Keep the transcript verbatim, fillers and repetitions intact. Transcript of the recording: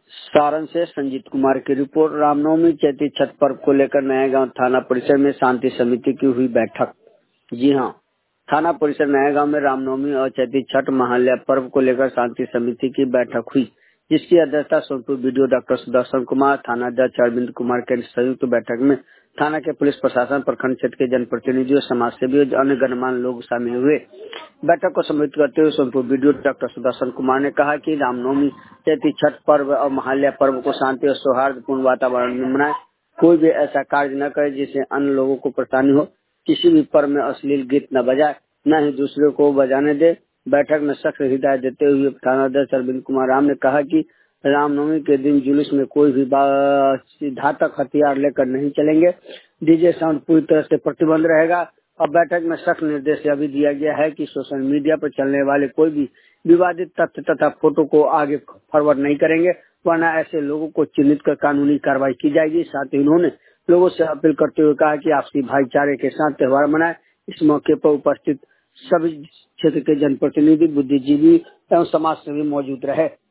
सारण से संजीत कुमार की रिपोर्ट। रामनवमी चैती छठ पर्व को लेकर नया गांव थाना परिसर में शांति समिति की हुई बैठक। जी हां, थाना परिसर नया गांव में रामनवमी और चैती छठ महालया पर्व को लेकर शांति समिति की बैठक हुई, जिसकी अध्यक्षता सोनपुर बीडीओ डॉक्टर सुदर्शन कुमार, थाना अध्यक्ष अरविंद कुमार के संयुक्त बैठक में थाना के पुलिस प्रशासन, प्रखंड क्षेत्र के जनप्रतिनिधियों, समाज सेवी और अन्य गणमान्य लोग शामिल हुए। बैठक को संबोधित करते हुए सोनपुर बीडीओ डॉक्टर सुदर्शन कुमार ने कहा कि रामनवमी चैती छठ पर्व और महालया पर्व को शांति और सौहार्दपूर्ण वातावरण में मनाएं। कोई भी ऐसा कार्य न करे जिससे अन्य लोगों को परेशानी हो। किसी भी पर्व में अश्लील गीत न बजाए, न ही दूसरे को बजाने दे। बैठक में सख्त हिदायत देते हुए थाना अध्यक्ष अरविंद कुमार राम ने कहा कि रामनवमी के दिन जुलूस में कोई भी घातक हथियार लेकर नहीं चलेंगे। डीजे साउंड पूरी तरह से प्रतिबंध रहेगा और बैठक में सख्त निर्देश यह भी दिया गया है कि सोशल मीडिया पर चलने वाले कोई भी विवादित तथ्य तथा फोटो को आगे फॉरवर्ड नहीं करेंगे, वरना ऐसे लोगों को चिन्हित कर कानूनी कार्रवाई की जाएगी। साथ ही उन्होंने लोगों से अपील करते हुए कहा कि आपसी भाईचारे के साथ त्योहार मनाएं। इस मौके पर उपस्थित सभी क्षेत्र के जनप्रतिनिधि, बुद्धिजीवी एवं समाज सेवी मौजूद रहे।